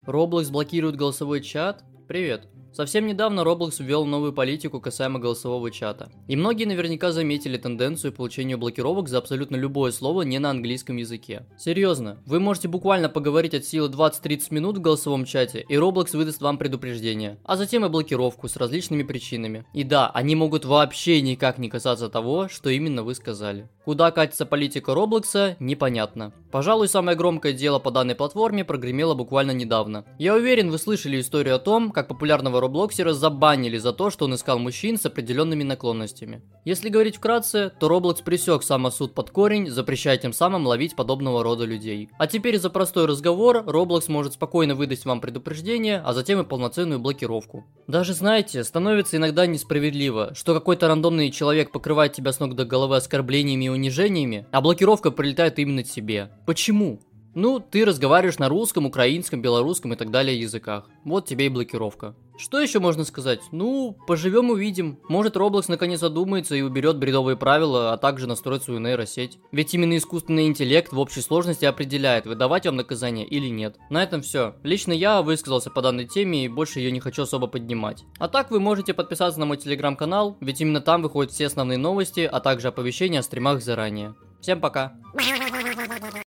Roblox блокирует голосовой чат? Привет. Совсем недавно Roblox ввел новую политику касаемо голосового чата. И многие наверняка заметили тенденцию получения блокировок за абсолютно любое слово не на английском языке. Серьезно, вы можете буквально поговорить от силы 20-30 минут в голосовом чате, и Roblox выдаст вам предупреждение, а затем и блокировку с различными причинами. И да, они могут вообще никак не касаться того, что именно вы сказали. Куда катится политика Роблокса, непонятно. Пожалуй, самое громкое дело по данной платформе прогремело буквально недавно. Я уверен, вы слышали историю о том, как популярного роблоксера забанили за то, что он искал мужчин с определенными наклонностями. Если говорить вкратце, то Roblox пресек самосуд под корень, запрещая тем самым ловить подобного рода людей. А теперь за простой разговор Roblox может спокойно выдать вам предупреждение, а затем и полноценную блокировку. Даже знаете, становится иногда несправедливо, что какой-то рандомный человек покрывает тебя с ног до головы оскорблениями и унижениями, а блокировка прилетает именно тебе. Почему? Ну, ты разговариваешь на русском, украинском, белорусском и так далее языках. Вот тебе и блокировка. Что еще можно сказать? Ну, поживем увидим. Может, Roblox наконец задумается и уберет бредовые правила, а также настроит свою нейросеть. Ведь именно искусственный интеллект в общей сложности определяет, выдавать вам наказание или нет. На этом все. Лично я высказался по данной теме и больше ее не хочу особо поднимать. А так вы можете подписаться на мой телеграм-канал, ведь именно там выходят все основные новости, а также оповещения о стримах заранее. Всем пока!